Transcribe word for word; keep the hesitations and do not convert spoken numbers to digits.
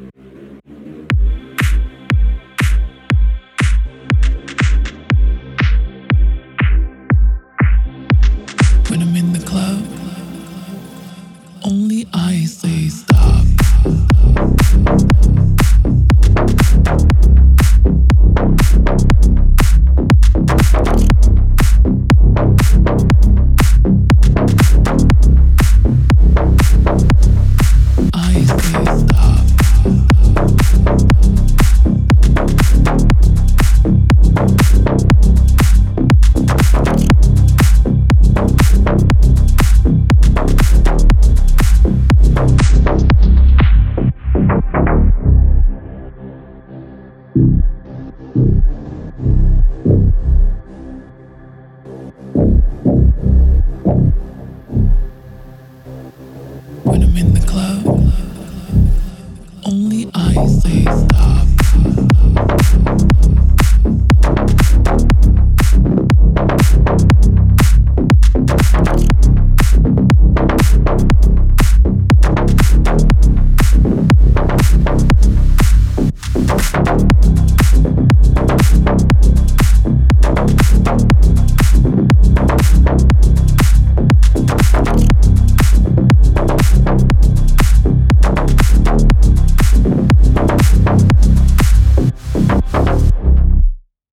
When I'm in the club, only I say stop. I say stop. When I'm in the club, only I say stop.